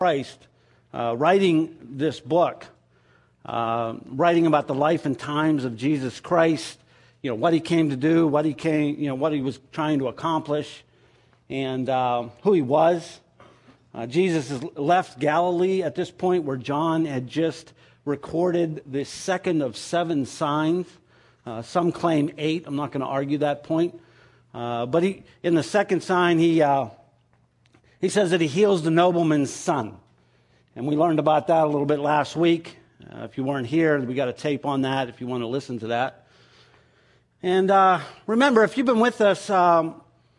Christ, writing this book, writing about the life and times of Jesus Christ, what he came to do, what he was trying to accomplish, and who he was. Jesus has left Galilee at this point, where John had just recorded the second of 7 signs. Some claim 8. I'm not going to argue that point. But in the second sign, he says that he heals the nobleman's son. And we learned about that a little bit last week. If you weren't here, we got a tape on that if you want to listen to that. And remember, if you've been with us, the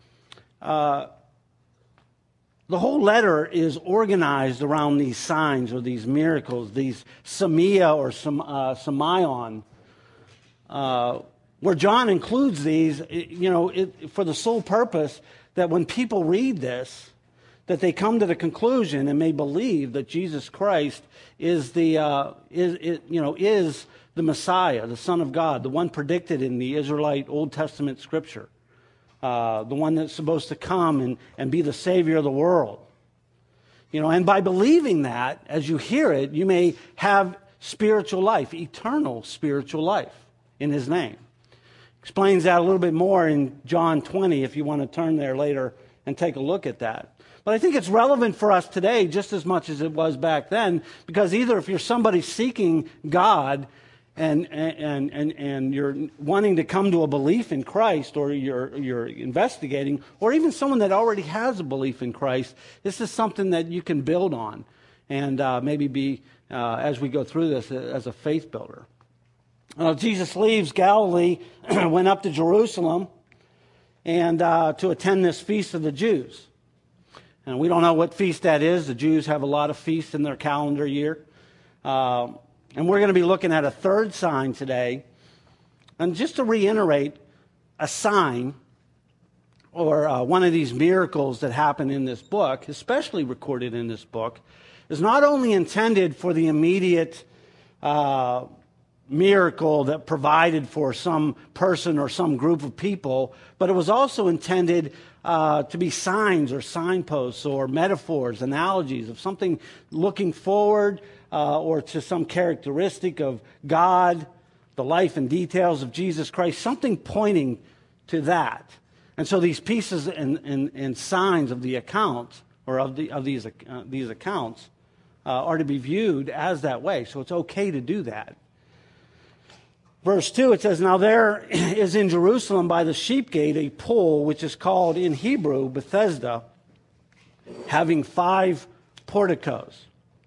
whole letter is organized around these signs or these miracles, these semia or semeion, where John includes these, for the sole purpose that when people read this, that they come to the conclusion and may believe that Jesus Christ is the Messiah, the Son of God, the one predicted in the Israelite Old Testament Scripture, the one that's supposed to come and be the Savior of the world. And by believing that, as you hear it, you may have spiritual life, eternal spiritual life in His name. Explains that a little bit more in John 20, if you want to turn there later and take a look at that. But I think it's relevant for us today just as much as it was back then, because either if you're somebody seeking God and you're wanting to come to a belief in Christ, or you're investigating, or even someone that already has a belief in Christ, this is something that you can build on and maybe be, as we go through this, as a faith builder. Jesus leaves Galilee, went up to Jerusalem, and to attend this feast of the Jews. And we don't know what feast that is. The Jews have a lot of feasts in their calendar year. And we're going to be looking at a third sign today. And just to reiterate, a sign, or one of these miracles that happen in this book, especially recorded in this book, is not only intended for the immediate miracle that provided for some person or some group of people, but it was also intended to be signs or signposts or metaphors, analogies of something looking forward or to some characteristic of God, the life and details of Jesus Christ, something pointing to that. And so these pieces and signs of the account, or of these accounts, are to be viewed as that way. So it's okay to do that. Verse 2, it says, "Now there is in Jerusalem by the sheep gate a pool, which is called in Hebrew Bethesda, having 5 porticos."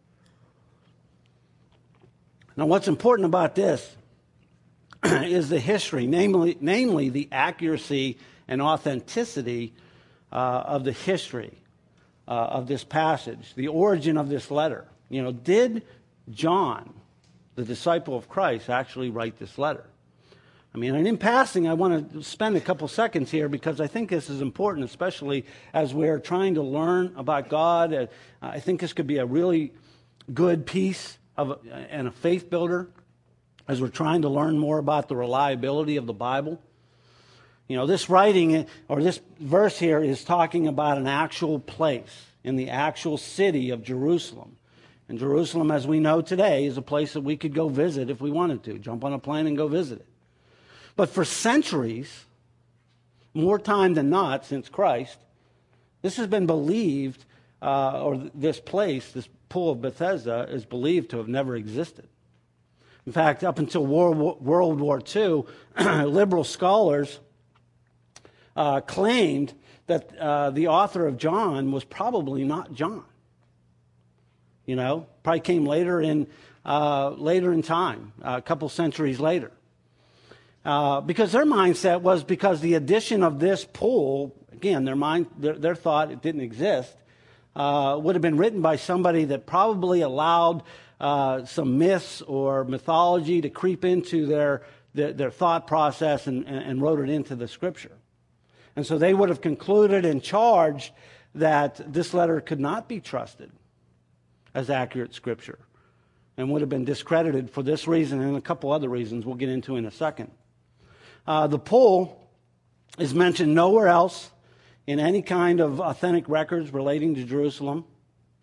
Now what's important about this is the history, namely the accuracy and authenticity of the history of this passage, the origin of this letter. Did John, the disciple of Christ, actually write this letter? And in passing, I want to spend a couple seconds here because I think this is important, especially as we're trying to learn about God. I think this could be a really good piece and a faith builder as we're trying to learn more about the reliability of the Bible. This writing, or this verse here, is talking about an actual place in the actual city of Jerusalem. And Jerusalem, as we know today, is a place that we could go visit if we wanted to. Jump on a plane and go visit it. But for centuries, more time than not since Christ, this has been believed, or this place, this pool of Bethesda, is believed to have never existed. In fact, up until World War II, liberal scholars claimed that the author of John was probably not John. Probably came later in time, a couple centuries later. Because their mindset was because the addition of this pool, again, their thought it didn't exist, would have been written by somebody that probably allowed some myths or mythology to creep into their thought process and wrote it into the Scripture. And so they would have concluded and charged that this letter could not be trusted as accurate Scripture, and would have been discredited for this reason and a couple other reasons we'll get into in a second. The pool is mentioned nowhere else in any kind of authentic records relating to Jerusalem.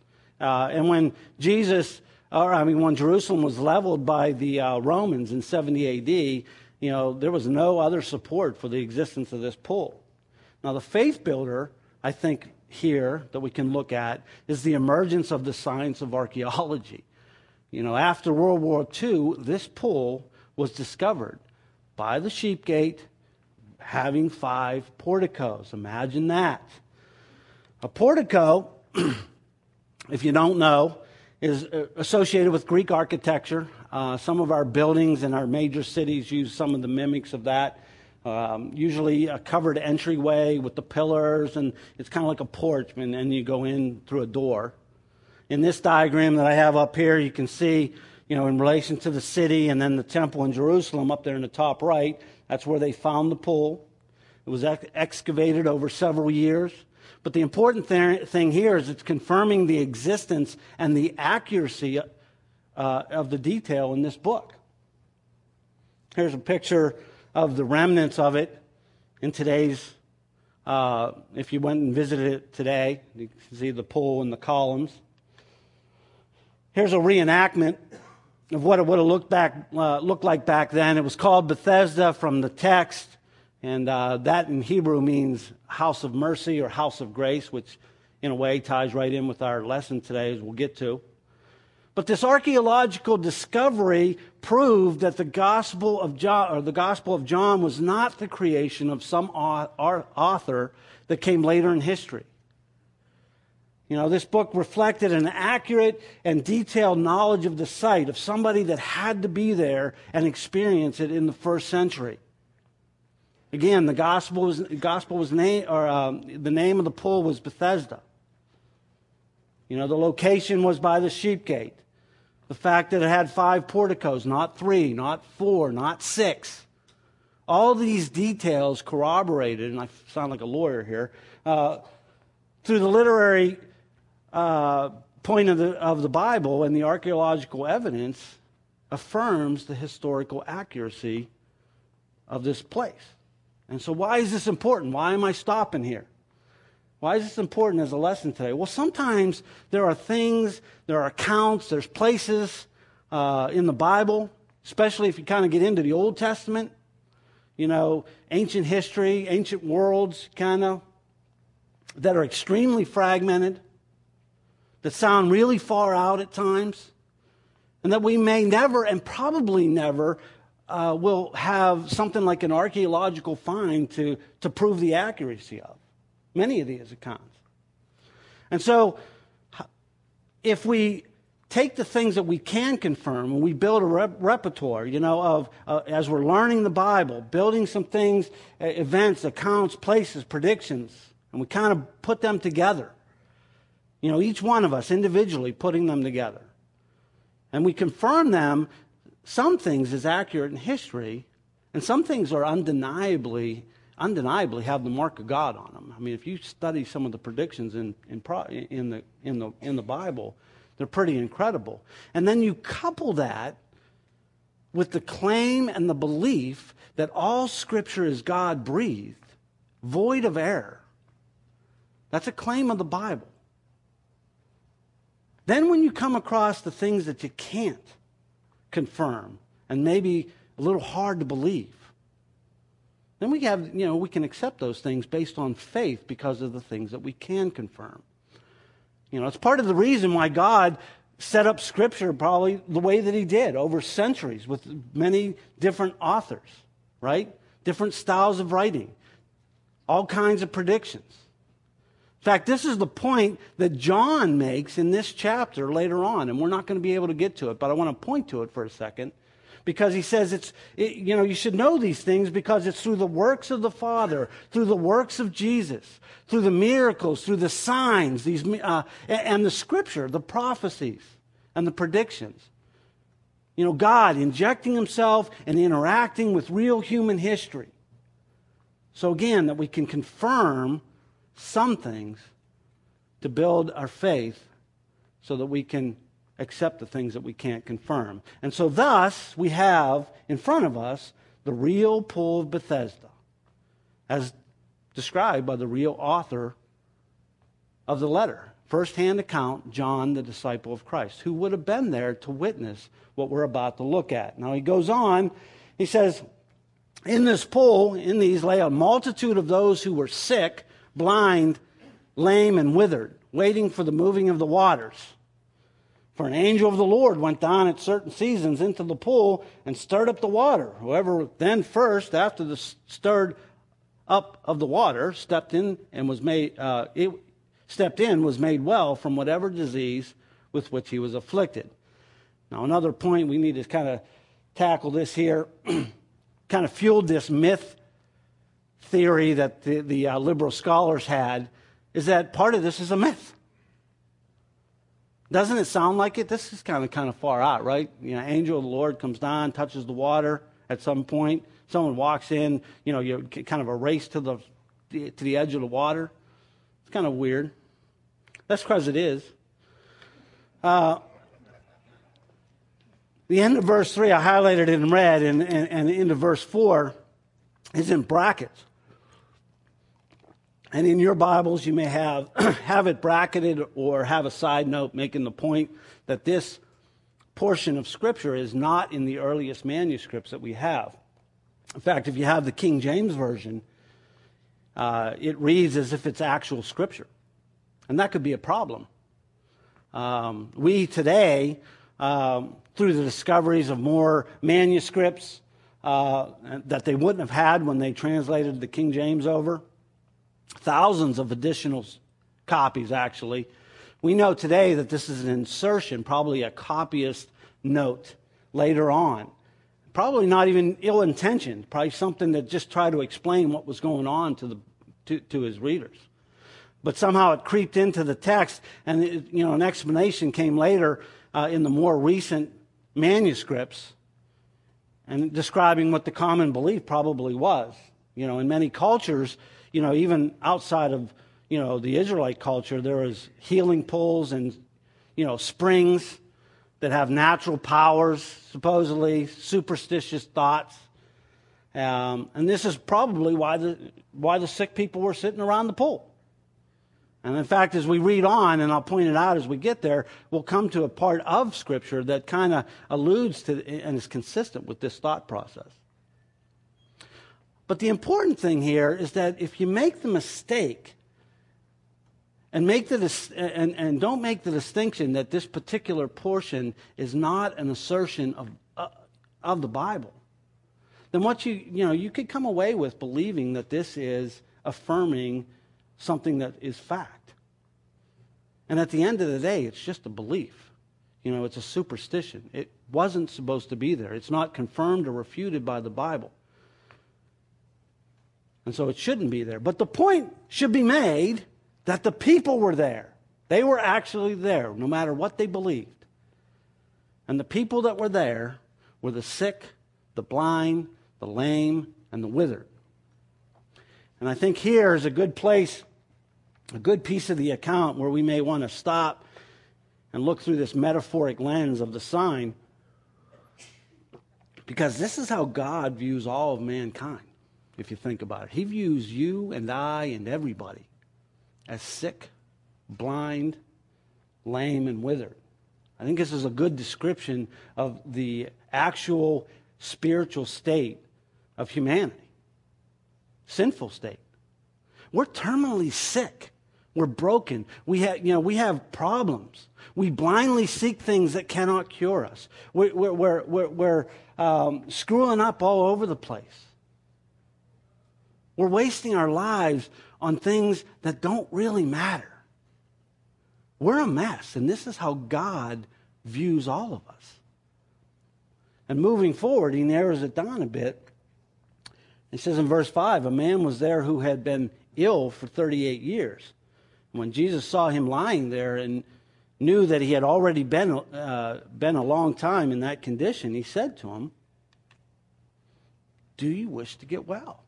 And when when Jerusalem was leveled by the Romans in 70 A.D., there was no other support for the existence of this pool. Now, the faith builder, I think, here that we can look at is the emergence of the science of archaeology. After World War II, this pool was discovered by the Sheep Gate, having 5 porticos. Imagine that. A portico, if you don't know, is associated with Greek architecture. Some of our buildings in our major cities use some of the mimics of that. Usually a covered entryway with the pillars, and it's kind of like a porch, and then you go in through a door. In this diagram that I have up here, you can see, in relation to the city and then the temple in Jerusalem up there in the top right, that's where they found the pool. It was excavated over several years. But the important thing here is it's confirming the existence and the accuracy of the detail in this book. Here's a picture of the remnants of it in today's, if you went and visited it today, you can see the pool and the columns. Here's a reenactment of what it would have looked like back then. It was called Bethesda from the text, and that in Hebrew means house of mercy or house of grace, which in a way ties right in with our lesson today, as we'll get to. But this archaeological discovery proved that the Gospel of John was not the creation of some author that came later in history. This book reflected an accurate and detailed knowledge of the site of somebody that had to be there and experience it in the first century. Again, the the name of the pool was Bethesda. The location was by the Sheep Gate. The fact that it had 5 porticos, not 3, not 4, not 6. All these details corroborated, and I sound like a lawyer here, through the literary point of the Bible, and the archaeological evidence affirms the historical accuracy of this place. And so why is this important? Why am I stopping here? Why is this important as a lesson today? Well, sometimes there are things, there are accounts, there's places in the Bible, especially if you kind of get into the Old Testament, ancient history, ancient worlds, kind of, that are extremely fragmented, that sound really far out at times, and that we may never and probably never will have something like an archaeological find to prove the accuracy of many of these accounts. And so if we take the things that we can confirm and we build a repertoire, of as we're learning the Bible, building some things, events, accounts, places, predictions, and we kind of put them together. Each one of us individually putting them together. And we confirm them, some things as accurate in history, and some things are undeniably have the mark of God on them. I mean, if you study some of the predictions in the Bible, they're pretty incredible. And then you couple that with the claim and the belief that all Scripture is God-breathed, void of error. That's a claim of the Bible. Then when you come across the things that you can't confirm and maybe a little hard to believe, then we can accept those things based on faith because of the things that we can confirm. It's part of the reason why God set up Scripture probably the way that He did over centuries with many different authors, right? Different styles of writing, all kinds of predictions. In fact, this is the point that John makes in this chapter later on, and we're not going to be able to get to it, but I want to point to it for a second, because he says you should know these things because it's through the works of the Father, through the works of Jesus, through the miracles, through the signs, and the Scripture, the prophecies, and the predictions. God injecting Himself and interacting with real human history. So again, that we can confirm some things to build our faith so that we can accept the things that we can't confirm. And so thus, we have in front of us the real pool of Bethesda, as described by the real author of the letter, firsthand account, John, the disciple of Christ, who would have been there to witness what we're about to look at. Now he goes on, he says, in this pool, in these lay a multitude of those who were sick, blind, lame, and withered, waiting for the moving of the waters. For an angel of the Lord went down at certain seasons into the pool and stirred up the water. Whoever then first, after the stirred up of the water, stepped in was made well from whatever disease with which he was afflicted. Now, another point we need to kind of tackle this here, kind of fueled this myth theory that the liberal scholars had, is that part of this is a myth. Doesn't it sound like it? This is kind of far out, right? You know, angel of the Lord comes down, touches the water at some point. Someone walks in, you know, you kind of a race to the edge of the water. It's kind of weird. That's because it is. The end of verse 3, I highlighted it in red, and into verse 4 is in brackets. And in your Bibles, you may have it bracketed or have a side note making the point that this portion of Scripture is not in the earliest manuscripts that we have. In fact, if you have the King James Version, it reads as if it's actual Scripture. And that could be a problem. We today, through the discoveries of more manuscripts that they wouldn't have had when they translated the King James over, thousands of additional copies, actually. We know today that this is an insertion, probably a copyist note later on. Probably not even ill-intentioned, probably something that just tried to explain what was going on to his readers. But somehow it creeped into the text, and an explanation came later in the more recent manuscripts, and describing what the common belief probably was. You know, in many cultures, even outside of, the Israelite culture, there was healing pools and, springs that have natural powers, supposedly, superstitious thoughts. And this is probably why the sick people were sitting around the pool. And in fact, as we read on, and I'll point it out as we get there, we'll come to a part of Scripture that kind of alludes to and is consistent with this thought process. But the important thing here is that if you make the mistake and don't make the distinction that this particular portion is not an assertion of the Bible, then what you could come away with believing that this is affirming something that is fact. And at the end of the day, it's just a belief. It's a superstition. It wasn't supposed to be there. It's not confirmed or refuted by the Bible. And so it shouldn't be there. But the point should be made that the people were there. They were actually there, no matter what they believed. And the people that were there were the sick, the blind, the lame, and the withered. And I think here is a good place, a good piece of the account where we may want to stop and look through this metaphoric lens of the sign, because this is how God views all of mankind, if you think about it. He views you and I and everybody as sick, blind, lame, and withered. I think this is a good description of the actual spiritual state of humanity. Sinful state. We're terminally sick. We're broken. We have problems. We blindly seek things that cannot cure us. We're screwing up all over the place. We're wasting our lives on things that don't really matter. We're a mess, and this is how God views all of us. And moving forward, he narrows it down a bit. It says in verse 5, a man was there who had been ill for 38 years. And when Jesus saw him lying there and knew that he had already been a long time in that condition, he said to him, "Do you wish to get well?"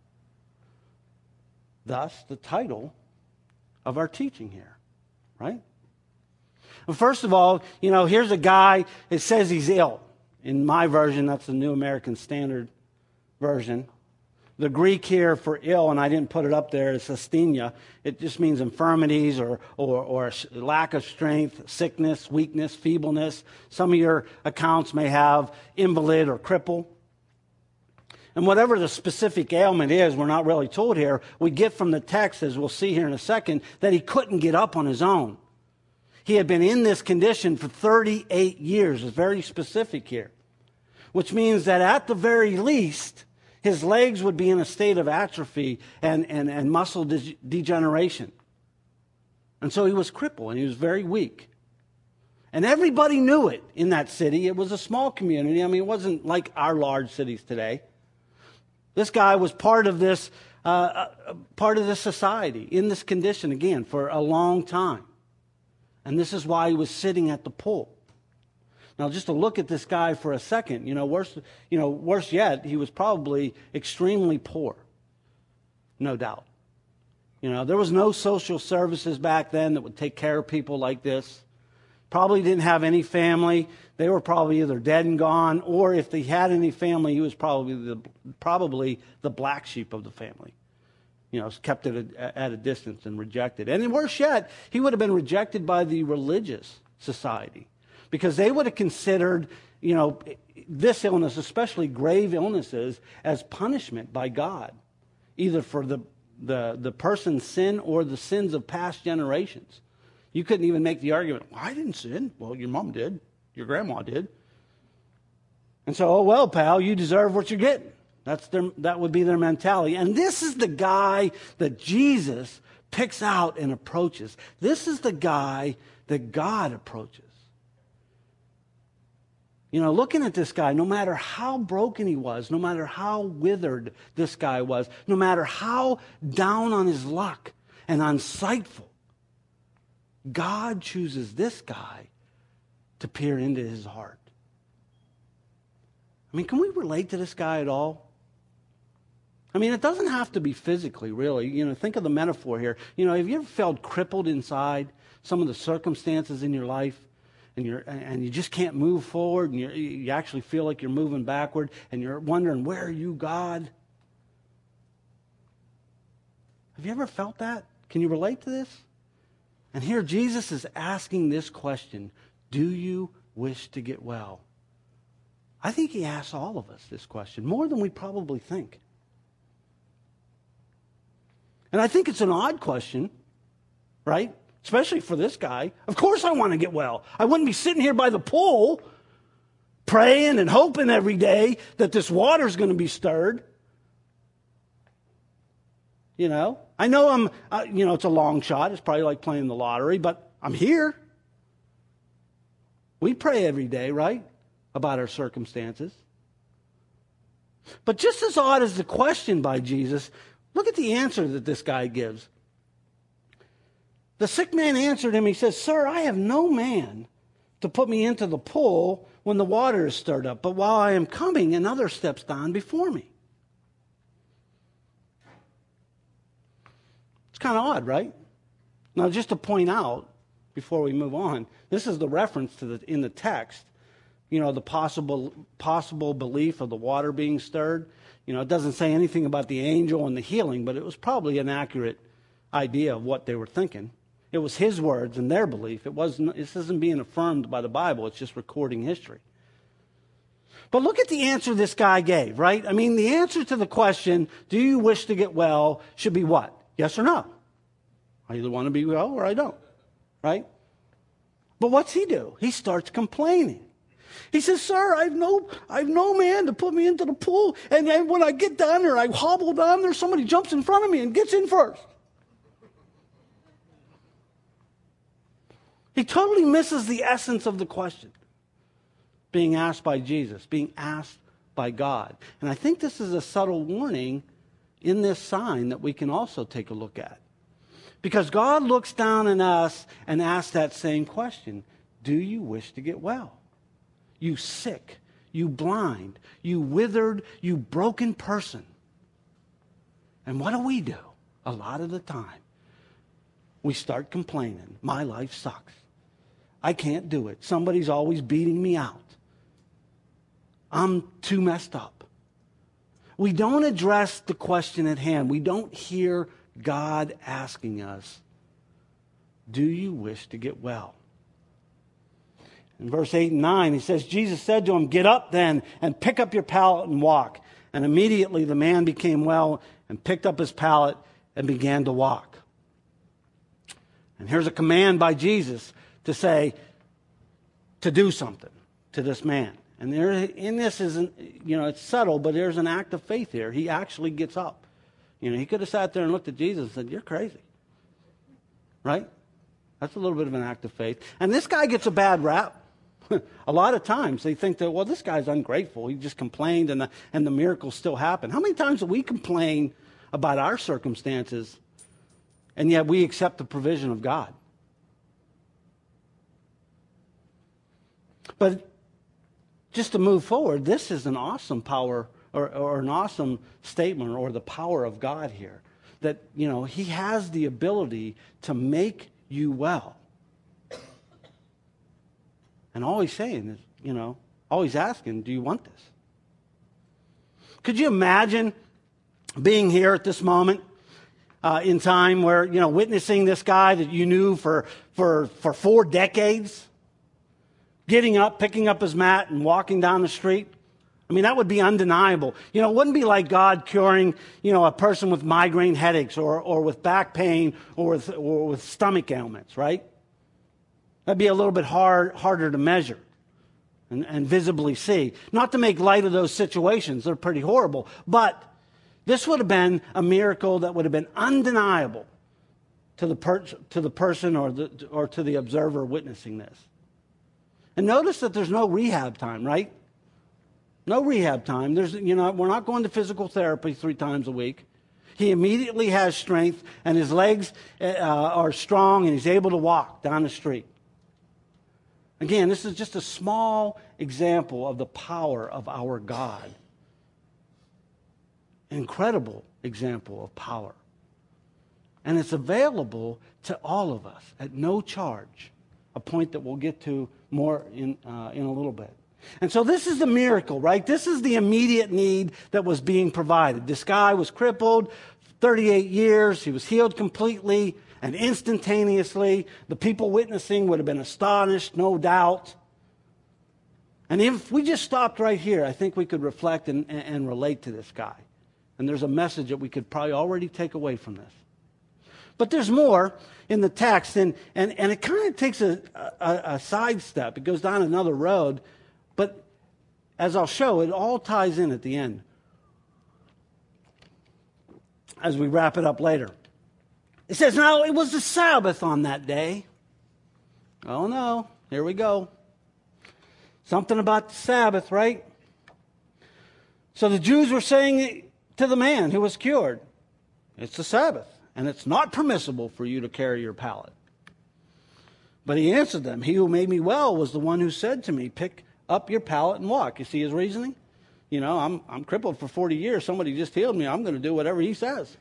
Thus, the title of our teaching here, right? Well, first of all, here's a guy, it says he's ill. In my version, that's the New American Standard Version. The Greek here for ill, and I didn't put it up there, is asthenia. It just means infirmities or lack of strength, sickness, weakness, feebleness. Some of your accounts may have invalid or cripple. And whatever the specific ailment is, we're not really told here. We get from the text, as we'll see here in a second, that he couldn't get up on his own. He had been in this condition for 38 years. It's very specific here. Which means that at the very least, his legs would be in a state of atrophy and muscle degeneration. And so he was crippled and he was very weak. And everybody knew it in that city. It was a small community. I mean, it wasn't like our large cities today. This guy was part of this society in this condition again for a long time. And this is why he was sitting at the pool. Now, just to look at this guy for a second, worse yet, he was probably extremely poor, no doubt. There was no social services back then that would take care of people like this. Probably didn't have any family. They were probably either dead and gone, or if they had any family, he was probably the black sheep of the family. Kept at a distance and rejected. And worse yet, he would have been rejected by the religious society. Because they would have considered, this illness, especially grave illnesses, as punishment by God, either for the person's sin or the sins of past generations. You couldn't even make the argument, well, I didn't sin. Well, your mom did. Your grandma did. And so, oh, well, pal, you deserve what you're getting. That would be their mentality. And this is the guy that Jesus picks out and approaches. This is the guy that God approaches. Looking at this guy, no matter how broken he was, no matter how withered this guy was, no matter how down on his luck and unsightful, God chooses this guy to peer into his heart. I mean, can we relate to this guy at all? I mean, it doesn't have to be physically, really. Think of the metaphor here. Have you ever felt crippled inside some of the circumstances in your life? And you just can't move forward, and you actually feel like you're moving backward, and you're wondering, where are you, God? Have you ever felt that? Can you relate to this? And here Jesus is asking this question, do you wish to get well? I think he asks all of us this question, more than we probably think. And I think it's an odd question, right? Especially for this guy. Of course I want to get well. I wouldn't be sitting here by the pool praying and hoping every day that this water's going to be stirred. I know it's a long shot. It's probably like playing the lottery, but I'm here. We pray every day, right? About our circumstances. But just as odd as the question by Jesus, look at the answer that this guy gives. The sick man answered him, he says, Sir, I have no man to put me into the pool when the water is stirred up, but while I am coming, another steps down before me. It's kind of odd, right? Now, just to point out, before we move on, this is the reference to in the text, the possible belief of the water being stirred. It doesn't say anything about the angel and the healing, but it was probably an accurate idea of what they were thinking. It was his words and their belief. This isn't being affirmed by the Bible. It's just recording history. But look at the answer this guy gave, right? I mean, the answer to the question, do you wish to get well, should be what? Yes or no? I either want to be well or I don't, right? But what's he do? He starts complaining. He says, Sir, I've no man to put me into the pool, and then when I get down there, I hobble down there, somebody jumps in front of me and gets in first. He totally misses the essence of the question being asked by Jesus, being asked by God. And I think this is a subtle warning in this sign that we can also take a look at. Because God looks down on us and asks that same question. Do you wish to get well? You sick, you blind, you withered, you broken person. And what do? A lot of the time, we start complaining. My life sucks. I can't do it. Somebody's always beating me out. I'm too messed up. we don't address the question at hand. We don't hear God asking us, do you wish to get well? In verse 8 and 9, he says, Jesus said to him, get up then and pick up your pallet and walk. And immediately the man became well and picked up his pallet and began to walk. And here's a command by Jesus to say, to do something to this man. And there, in this isn't, it's subtle, but there's an act of faith here. He actually gets up. He could have sat there and looked at Jesus and said, you're crazy. Right? That's a little bit of an act of faith. And this guy gets a bad rap. A lot of times they think that, well, this guy's ungrateful. He just complained and the miracles still happen. How many times do we complain about our circumstances and yet we accept the provision of God? But just to move forward, this is an awesome power or an awesome statement or the power of God here. That, he has the ability to make you well. And all he's saying is, all he's asking, do you want this? Could you imagine being here at this moment in time where, witnessing this guy that you knew for 4 decades, getting up, picking up his mat and walking down the street? I mean, that would be undeniable. It wouldn't be like God curing, a person with migraine headaches or with back pain or with stomach ailments, right? That'd be a little bit harder to measure and visibly see. Not to make light of those situations. They're pretty horrible. But this would have been a miracle that would have been undeniable to the person or to the observer witnessing this. And notice that there's no rehab time, right? No rehab time. We're not going to physical therapy 3 times a week. He immediately has strength, and his legs are strong, and he's able to walk down the street. Again, this is just a small example of the power of our God. An incredible example of power. And it's available to all of us at no charge, a point that we'll get to more in a little bit. And so this is the miracle, right? This is the immediate need that was being provided. This guy was crippled 38 years. He was healed completely and instantaneously. The people witnessing would have been astonished, no doubt. And if we just stopped right here, I think we could reflect and relate to this guy. And there's a message that we could probably already take away from this. But there's more in the text, and it kind of takes a sidestep. It goes down another road. But as I'll show, it all ties in at the end as we wrap it up later. It says, now it was the Sabbath on that day. Oh no, here we go. Something about the Sabbath, right? So the Jews were saying to the man who was cured, it's the Sabbath, and it's not permissible for you to carry your pallet. But he answered them, he who made me well was the one who said to me, pick up your pallet and walk. You see his reasoning? I'm crippled for 40 years. Somebody just healed me. I'm going to do whatever he says.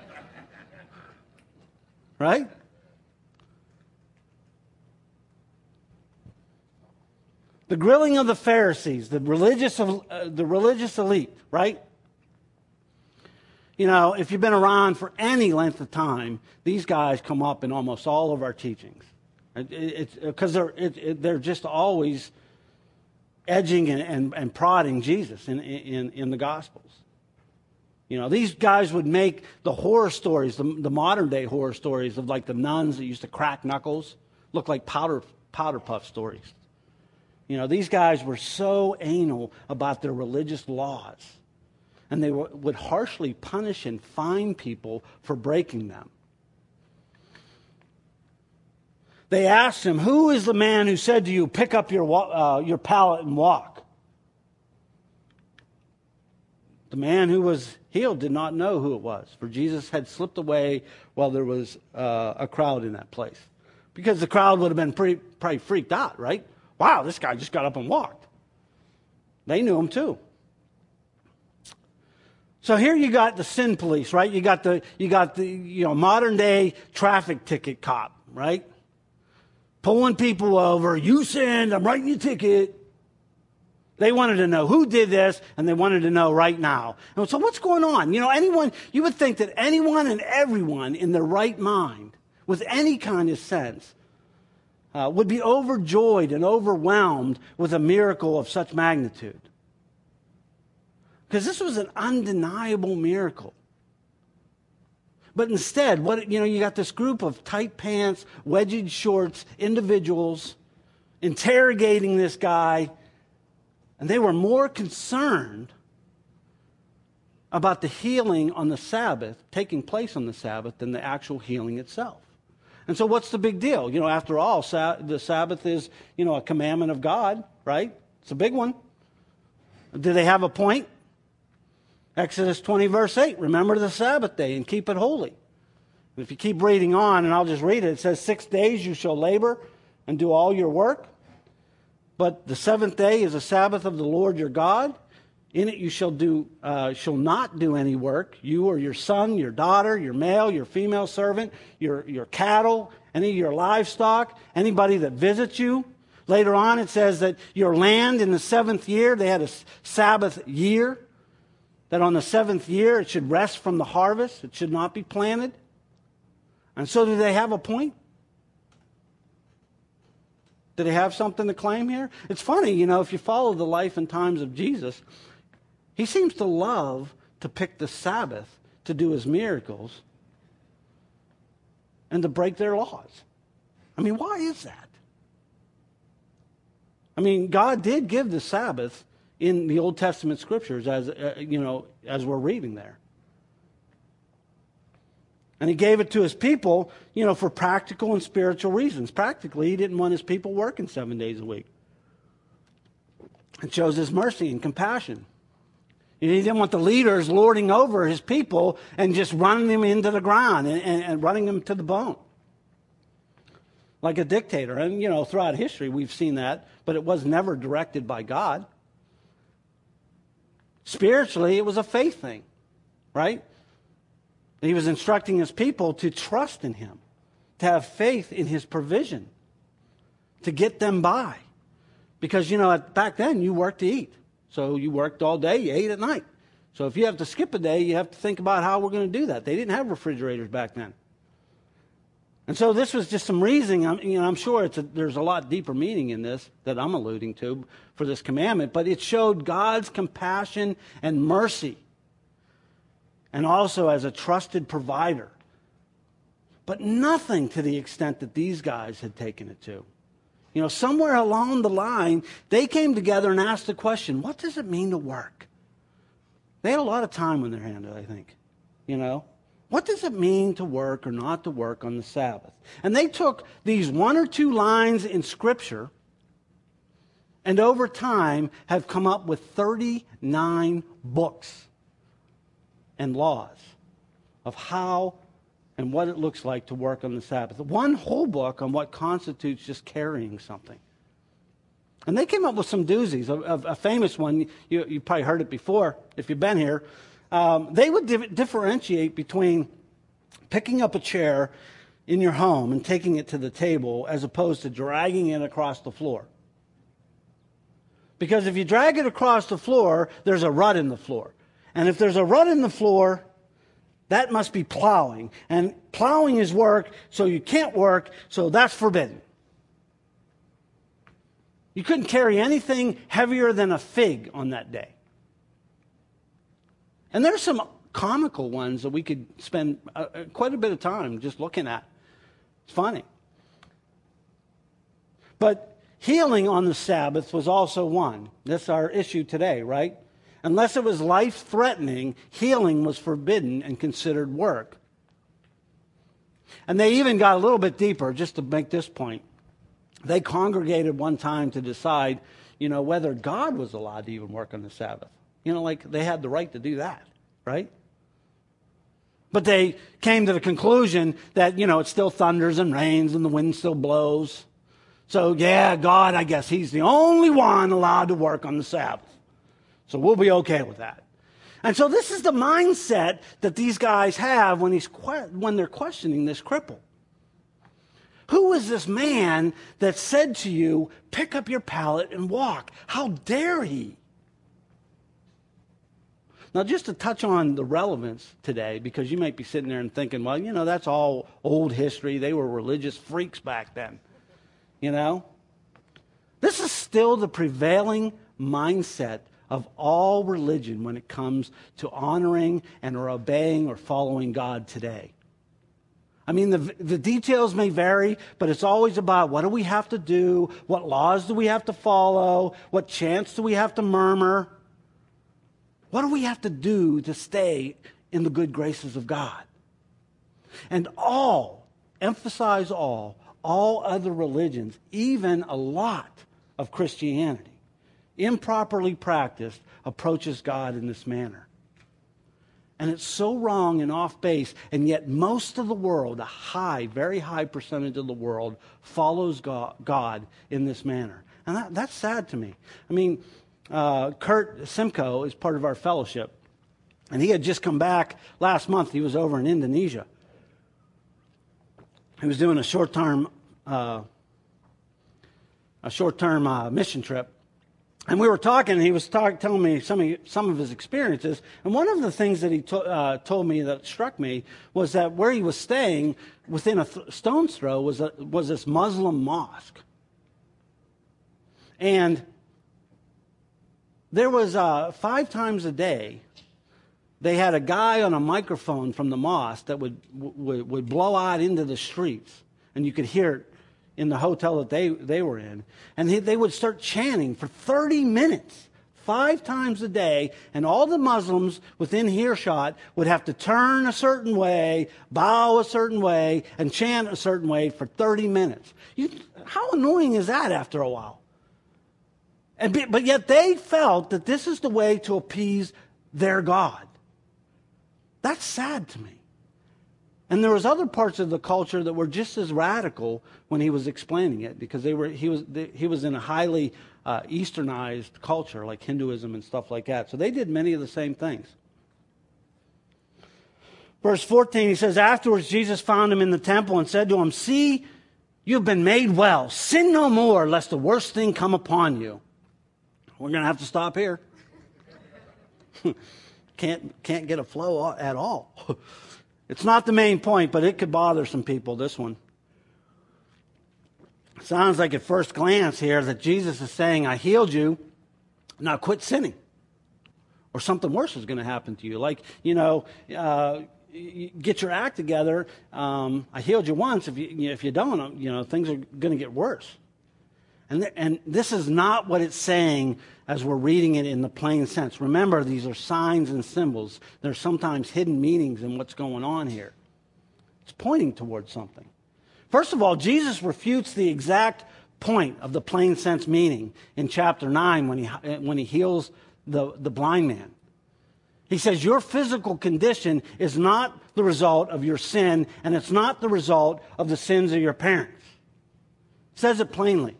Right? The grilling of the Pharisees, the religious elite, right? If you've been around for any length of time, these guys come up in almost all of our teachings. It's because they're just always edging and prodding Jesus in the Gospels. These guys would make the horror stories, the modern day horror stories of like the nuns that used to crack knuckles, look like powder puff stories. These guys were so anal about their religious laws, and they would harshly punish and fine people for breaking them. They asked him, who is the man who said to you, pick up your pallet and walk? The man who was healed did not know who it was, for Jesus had slipped away while there was a crowd in that place. Because the crowd would have been probably freaked out, right? Wow, this guy just got up and walked. They knew him too. So here you got the sin police, right? You got the modern day traffic ticket cop, right? Pulling people over. You sinned. I'm writing you a ticket. They wanted to know who did this, and they wanted to know right now. And so what's going on? You would think that anyone and everyone in their right mind, with any kind of sense, would be overjoyed and overwhelmed with a miracle of such magnitude. Because this was an undeniable miracle. But instead, you got this group of tight pants, wedged shorts individuals interrogating this guy, and they were more concerned about the healing on the Sabbath, taking place on the Sabbath, than the actual healing itself. And so what's the big deal? After all, the Sabbath is, a commandment of God, right? It's a big one. Do they have a point? Exodus 20, verse 8, remember the Sabbath day and keep it holy. And if you keep reading on, and I'll just read it, it says, 6 days you shall labor and do all your work. But the seventh day is a Sabbath of the Lord your God. In it you shall not do any work, you or your son, your daughter, your male, your female servant, your cattle, any of your livestock, anybody that visits you. Later on it says that your land in the seventh year, they had a Sabbath year, that on the seventh year it should rest from the harvest, it should not be planted. And so do they have a point? Do they have something to claim here? It's funny, if you follow the life and times of Jesus, he seems to love to pick the Sabbath to do his miracles and to break their laws. Why is that? God did give the Sabbath in the Old Testament scriptures as we're reading there. And he gave it to his people, for practical and spiritual reasons. Practically, he didn't want his people working 7 days a week. It shows his mercy and compassion. He didn't want the leaders lording over his people and just running them into the ground and running them to the bone. Like a dictator. And, throughout history we've seen that, but it was never directed by God. Spiritually, it was a faith thing, right? He was instructing his people to trust in him, to have faith in his provision, to get them by. Because, back then you worked to eat. So you worked all day, you ate at night. So if you have to skip a day, you have to think about how we're going to do that. They didn't have refrigerators back then. And so this was just some reasoning. I'm sure there's a lot deeper meaning in this that I'm alluding to for this commandment, but it showed God's compassion and mercy, and also as a trusted provider. But nothing to the extent that these guys had taken it to. Somewhere along the line, they came together and asked the question, what does it mean to work? They had a lot of time on their hands, I think. What does it mean to work or not to work on the Sabbath? And they took these one or two lines in Scripture and over time have come up with 39 books and laws of how and what it looks like to work on the Sabbath. One whole book on what constitutes just carrying something. And they came up with some doozies. A famous one, you probably heard it before if you've been here. They would differentiate between picking up a chair in your home and taking it to the table as opposed to dragging it across the floor. Because if you drag it across the floor, there's a rut in the floor. And if there's a rut in the floor, that must be plowing. And plowing is work, so you can't work, so that's forbidden. You couldn't carry anything heavier than a fig on that day. And there's some comical ones that we could spend quite a bit of time just looking at. It's funny. But healing on the Sabbath was also one. That's our issue today, right? Unless it was life-threatening, healing was forbidden and considered work. And they even got a little bit deeper, just to make this point. They congregated one time to decide, whether God was allowed to even work on the Sabbath. Like they had the right to do that, right? But they came to the conclusion that, it still thunders and rains and the wind still blows. So, God, I guess he's the only one allowed to work on the Sabbath. So we'll be okay with that. And so this is the mindset that these guys have when they're questioning this cripple. Who is this man that said to you, pick up your pallet and walk? How dare he? Now, just to touch on the relevance today, because you might be sitting there and thinking, well, that's all old history. They were religious freaks back then. This is still the prevailing mindset of all religion when it comes to honoring and or obeying or following God today. I mean, the details may vary, but it's always about what do we have to do? What laws do we have to follow? What chants do we have to murmur? What do we have to do to stay in the good graces of God? And emphasize all other religions, even a lot of Christianity, improperly practiced, approaches God in this manner. And it's so wrong and off base, and yet most of the world, very high percentage of the world, follows God in this manner. And that's sad to me. I mean, Kurt Simcoe is part of our fellowship, and he had just come back last month. He was over in Indonesia. He was doing a short-term mission trip. And we were talking, and he was telling me some of his experiences. And one of the things that he told me that struck me was that where he was staying, within a stone's throw, was this Muslim mosque. And there was 5 times a day, they had a guy on a microphone from the mosque that would blow out into the streets, and you could hear it in the hotel that they were in. And they would start chanting for 30 minutes, 5 times a day, and all the Muslims within earshot would have to turn a certain way, bow a certain way, and chant a certain way for 30 minutes. How annoying is that after a while? But yet they felt that this is the way to appease their God. That's sad to me. And there was other parts of the culture that were just as radical when he was explaining it, because he was in a highly Easternized culture like Hinduism and stuff like that. So they did many of the same things. Verse 14, he says, afterwards Jesus found him in the temple and said to him, see, you've been made well. Sin no more, lest the worst thing come upon you. We're going to have to stop here. Can't get a flow at all. It's not the main point, but it could bother some people, this one. Sounds like at first glance here that Jesus is saying, I healed you, now quit sinning. Or something worse is going to happen to you. Like, get your act together. I healed you once. If you don't, things are going to get worse. And this is not what it's saying as we're reading it in the plain sense. Remember, these are signs and symbols. There's sometimes hidden meanings in what's going on here. It's pointing towards something. First of all, Jesus refutes the exact point of the plain sense meaning in chapter 9 when he heals the blind man. He says, your physical condition is not the result of your sin, and it's not the result of the sins of your parents. He says it plainly.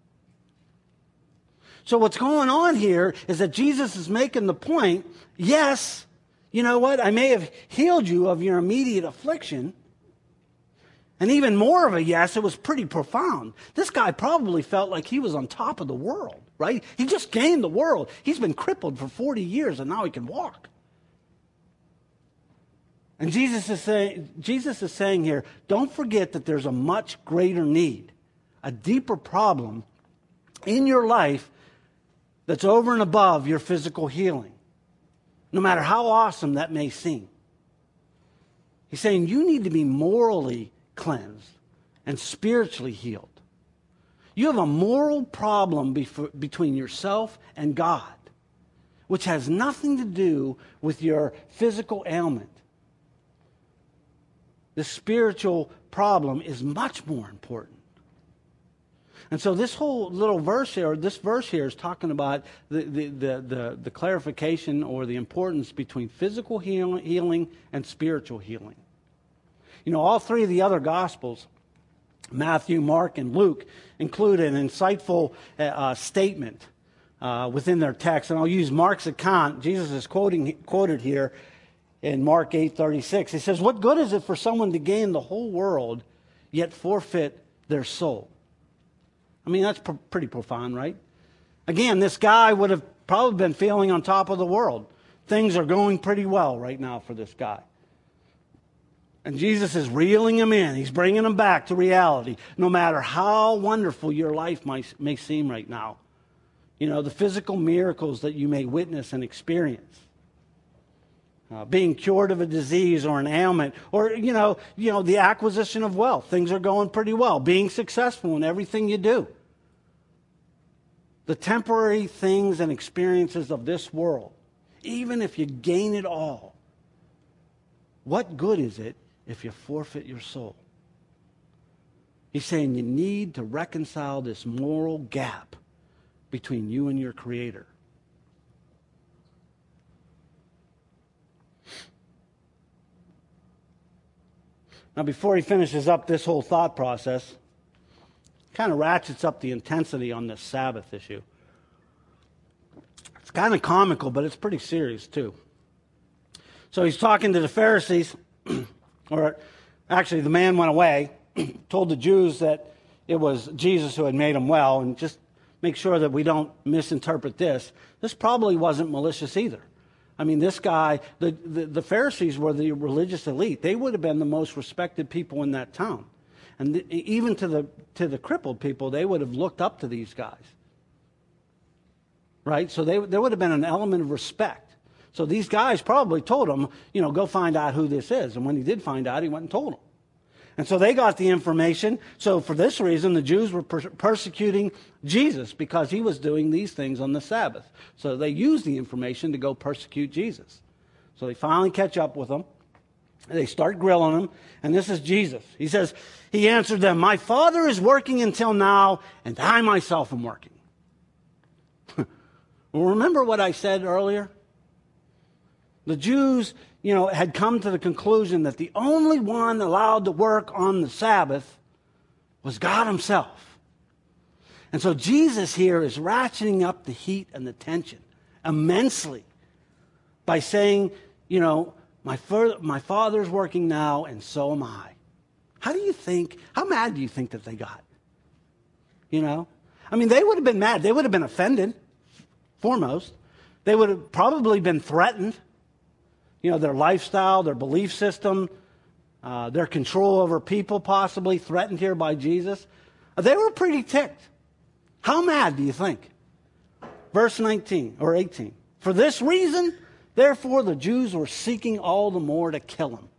So what's going on here is that Jesus is making the point, yes, you know what? I may have healed you of your immediate affliction. And even more of a yes, it was pretty profound. This guy probably felt like he was on top of the world, right? He just gained the world. He's been crippled for 40 years and now he can walk. And Jesus is saying here, don't forget that there's a much greater need, a deeper problem in your life that's over and above your physical healing, no matter how awesome that may seem. He's saying you need to be morally cleansed and spiritually healed. You have a moral problem between yourself and God, which has nothing to do with your physical ailment. The spiritual problem is much more important. And so this whole little verse here, is talking about the clarification or the importance between physical healing and spiritual healing. All 3 of the other Gospels, Matthew, Mark, and Luke, include an insightful statement within their text. And I'll use Mark's account. Jesus is quoted here in Mark 8:36. He says, what good is it for someone to gain the whole world, yet forfeit their soul. I mean, that's pretty profound, right? Again, this guy would have probably been feeling on top of the world. Things are going pretty well right now for this guy. And Jesus is reeling him in. He's bringing him back to reality, no matter how wonderful your life may seem right now. You know, the physical miracles that you may witness and experience. Being cured of a disease or an ailment, or, you know, the acquisition of wealth. Things are going pretty well. Being successful in everything you do. The temporary things and experiences of this world, even if you gain it all, what good is it if you forfeit your soul? He's saying you need to reconcile this moral gap between you and your Creator. Now, before he finishes up this whole thought process, kind of ratchets up the intensity on this Sabbath issue. It's kind of comical, but it's pretty serious too. So he's talking to the Pharisees, or actually the man went away, told the Jews that it was Jesus who had made him well, and just make sure that we don't misinterpret this. This probably wasn't malicious either. I mean, this guy, the Pharisees were the religious elite. They would have been the most respected people in that town. And even to the crippled people, they would have looked up to these guys. Right? So there would have been an element of respect. So these guys probably told him, you know, go find out who this is. And when he did find out, he went and told them. And so they got the information. So for this reason, the Jews were persecuting Jesus because he was doing these things on the Sabbath. So they used the information to go persecute Jesus. So they finally catch up with him. They start grilling him, and this is Jesus. He says, he answered them, my Father is working until now, and I myself am working. Well, remember what I said earlier? The Jews, you know, had come to the conclusion that the only one allowed to work on the Sabbath was God himself. And so Jesus here is ratcheting up the heat and the tension immensely by saying, you know, my Father's working now, and so am I. How mad do you think that they got? You know? I mean, they would have been mad. They would have been offended, foremost. They would have probably been threatened. You know, their lifestyle, their belief system, their control over people possibly threatened here by Jesus. They were pretty ticked. How mad do you think? Verse 19 or 18. For this reason, therefore, the Jews were seeking all the more to kill him.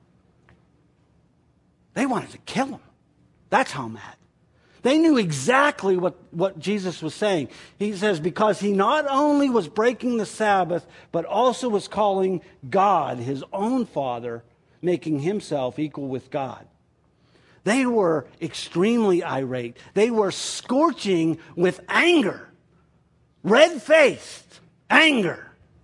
They wanted to kill him. That's how mad. They knew exactly what Jesus was saying. He says, because he not only was breaking the Sabbath, but also was calling God his own Father, making himself equal with God. They were extremely irate. They were scorching with anger. Red-faced anger.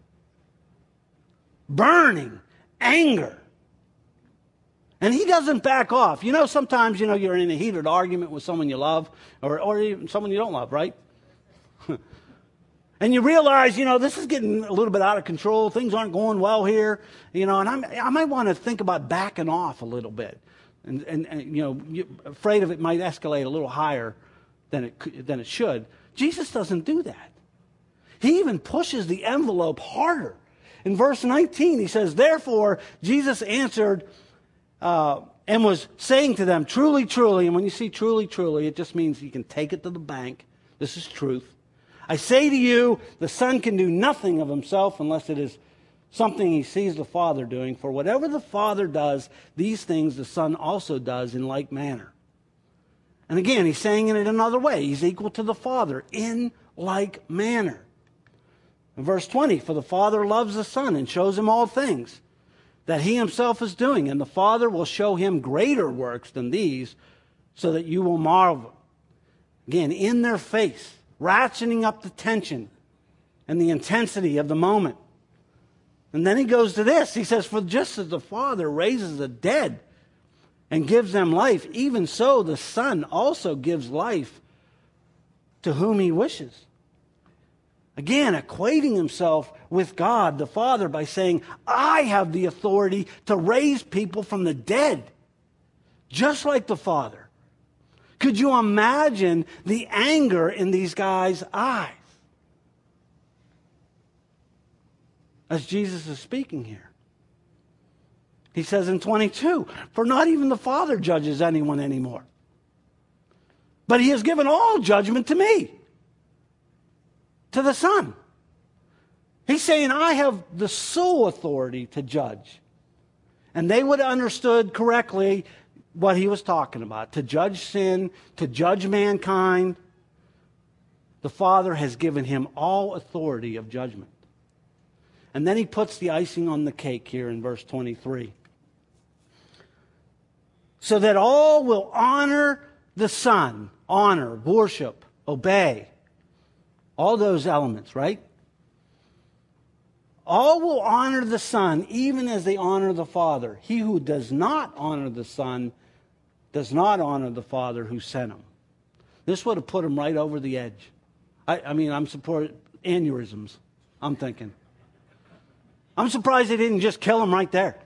Burning anger. And he doesn't back off. You know, sometimes, you know, you're in a heated argument with someone you love or even someone you don't love, right? And you realize, you know, this is getting a little bit out of control. Things aren't going well here, you know, and I might want to think about backing off a little bit. And you know, you're afraid of it might escalate a little higher than it should. Jesus doesn't do that. He even pushes the envelope harder. In verse 19, he says, therefore, Jesus answered and was saying to them, truly, truly, and when you see truly, truly, it just means you can take it to the bank. This is truth. I say to you, the Son can do nothing of himself unless it is something he sees the Father doing. For whatever the Father does, these things the Son also does in like manner. And again, he's saying it in another way. He's equal to the Father in like manner. In verse 20, for the Father loves the Son and shows him all things that he himself is doing, and the Father will show him greater works than these, so that you will marvel. Again, in their face, ratcheting up the tension and the intensity of the moment. And then he goes to this. He says, for just as the Father raises the dead and gives them life, even so the Son also gives life to whom he wishes. Again, equating himself with God, the Father, by saying, I have the authority to raise people from the dead, just like the Father. Could you imagine the anger in these guys' eyes as Jesus is speaking here? He says in 22, for not even the Father judges anyone anymore, but he has given all judgment to me, to the Son. He's saying, I have the sole authority to judge. And they would have understood correctly what he was talking about. To judge sin, to judge mankind. The Father has given him all authority of judgment. And then he puts the icing on the cake here in verse 23. So that all will honor the Son. Honor, worship, obey. All those elements, right? All will honor the Son, even as they honor the Father. He who does not honor the Son does not honor the Father who sent him. This would have put him right over the edge. I'm supporting aneurysms, I'm thinking. I'm surprised they didn't just kill him right there.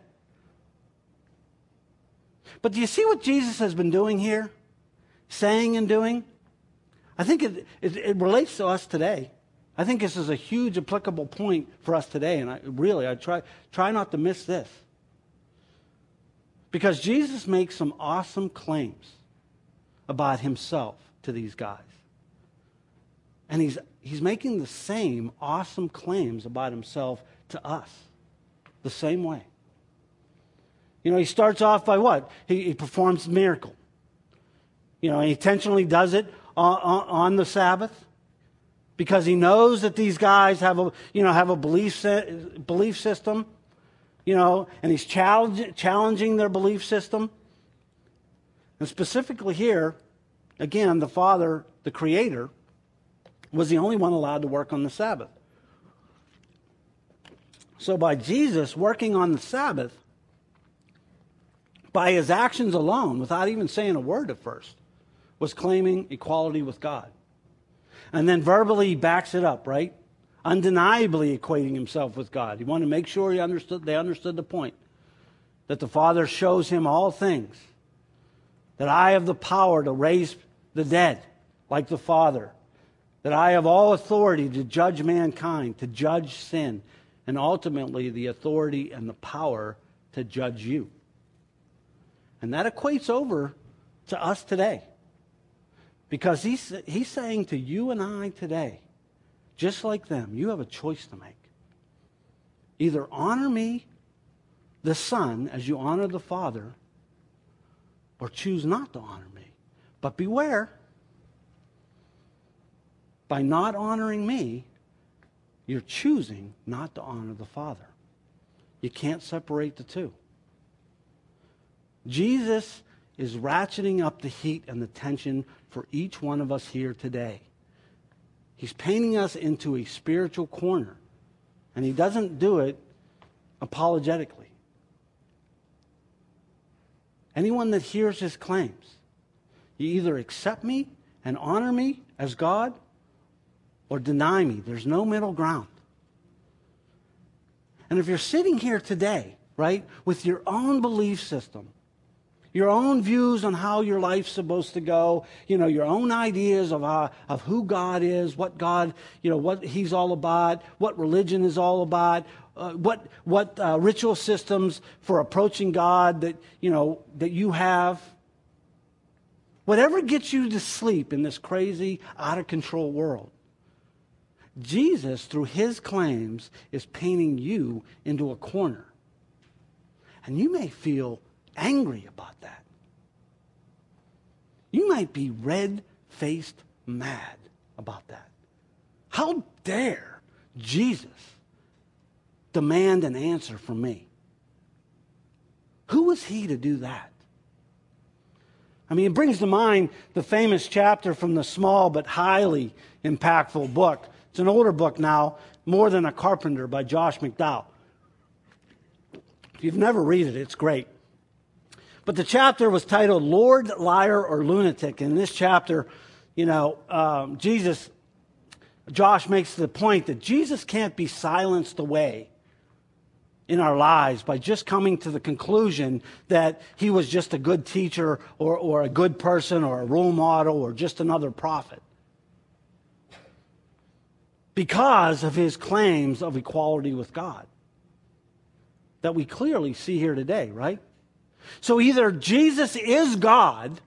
But do you see what Jesus has been doing here? Saying and doing? I think it relates to us today. I think this is a huge applicable point for us today, and I try not to miss this. Because Jesus makes some awesome claims about himself to these guys. And he's making the same awesome claims about himself to us. The same way. You know, he starts off by what? He performs a miracle. You know, he intentionally does it on the Sabbath. Because he knows that these guys have a belief system, and he's challenging their belief system. And specifically here, again, the Father, the Creator, was the only one allowed to work on the Sabbath. So by Jesus working on the Sabbath, by his actions alone, without even saying a word at first, was claiming equality with God. And then verbally he backs it up, right? Undeniably equating himself with God. He wanted to make sure they understood the point. That the Father shows him all things. That I have the power to raise the dead, like the Father. That I have all authority to judge mankind, to judge sin. And ultimately the authority and the power to judge you. And that equates over to us today. Because he's saying to you and I today, just like them, you have a choice to make. Either honor me, the Son, as you honor the Father, or choose not to honor me. But beware, by not honoring me, you're choosing not to honor the Father. You can't separate the two. Jesus is ratcheting up the heat and the tension for each one of us here today. He's painting us into a spiritual corner. And he doesn't do it apologetically. Anyone that hears his claims, you either accept me and honor me as God, or deny me. There's no middle ground. And if you're sitting here today, right, with your own belief system, your own views on how your life's supposed to go, your own ideas of who God is, what God, what he's all about, what religion is all about, what ritual systems for approaching God that you have. Whatever gets you to sleep in this crazy, out of control world, Jesus, through his claims, is painting you into a corner. And you may feel angry about that. You might be red-faced mad about that. How dare Jesus demand an answer from me? Who is he to do that? I mean, it brings to mind the famous chapter from the small but highly impactful book. It's an older book now, More Than a Carpenter by Josh McDowell. If you've never read it, it's great. But the chapter was titled Lord, Liar, or Lunatic. In this chapter, Josh makes the point that Jesus can't be silenced away in our lives by just coming to the conclusion that he was just a good teacher or a good person or a role model or just another prophet. Because of his claims of equality with God that we clearly see here today, right? So either Jesus is God,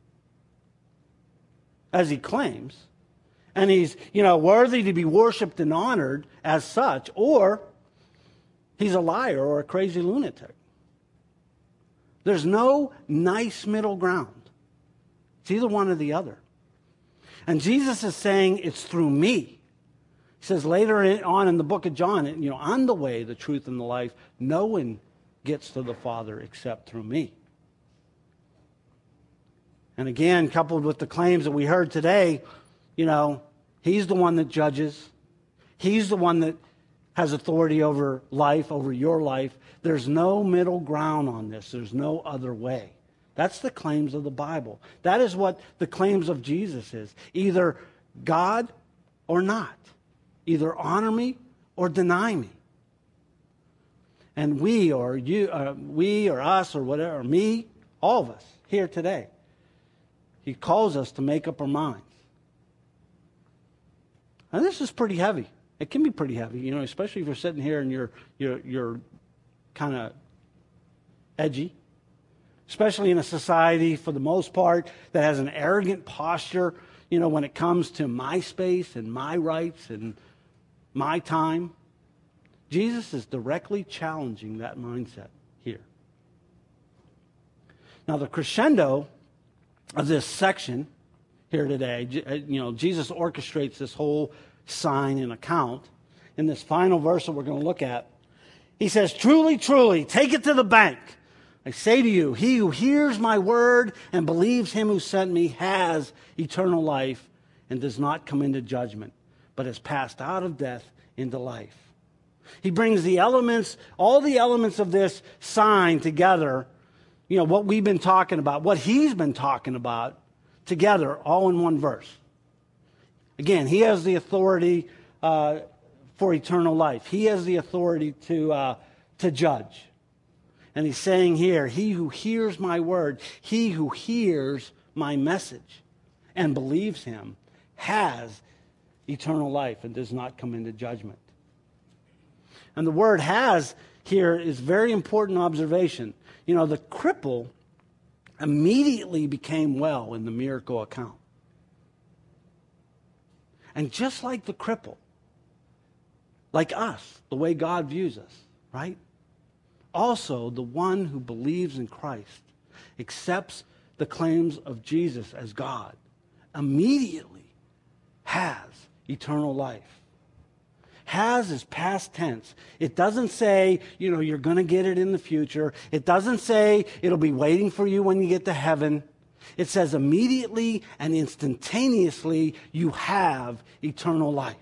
as he claims, and he's, worthy to be worshiped and honored as such, or he's a liar or a crazy lunatic. There's no nice middle ground. It's either one or the other. And Jesus is saying it's through me. He says later on in the book of John, I'm the way, the truth, and the life. No one gets to the Father except through me. And again, coupled with the claims that we heard today, he's the one that judges. He's the one that has authority over life, over your life. There's no middle ground on this. There's no other way. That's the claims of the Bible. That is what the claims of Jesus is. Either God or not. Either honor me or deny me. And we or you, we or us or whatever, me, all of us here today, he calls us to make up our minds. And this is pretty heavy. It can be pretty heavy, especially if you're sitting here and you're kind of edgy. Especially in a society, for the most part, that has an arrogant posture, when it comes to my space and my rights and my time. Jesus is directly challenging that mindset here. Now, the crescendo of this section here today, Jesus orchestrates this whole sign and account. In this final verse that we're going to look at, he says, "Truly, truly, take it to the bank. I say to you, he who hears my word and believes him who sent me has eternal life and does not come into judgment, but has passed out of death into life." He brings the elements, all the elements of this sign together, what we've been talking about, what he's been talking about, together, all in one verse. Again, he has the authority for eternal life. He has the authority to judge. And he's saying here, he who hears my word, he who hears my message and believes him has eternal life and does not come into judgment. And the word "has" here is very important observation. The cripple immediately became well in the miracle account. And just like the cripple, like us, the way God views us, right? Also, the one who believes in Christ, accepts the claims of Jesus as God, immediately has eternal life. Has is past tense. It doesn't say, you're going to get it in the future. It doesn't say it'll be waiting for you when you get to heaven. It says immediately and instantaneously you have eternal life.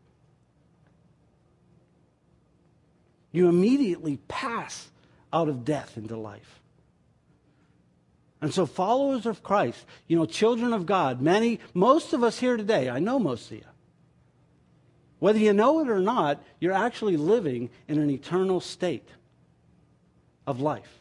You immediately pass out of death into life. And so followers of Christ, children of God, most of us here today, I know most of you, whether you know it or not, you're actually living in an eternal state of life.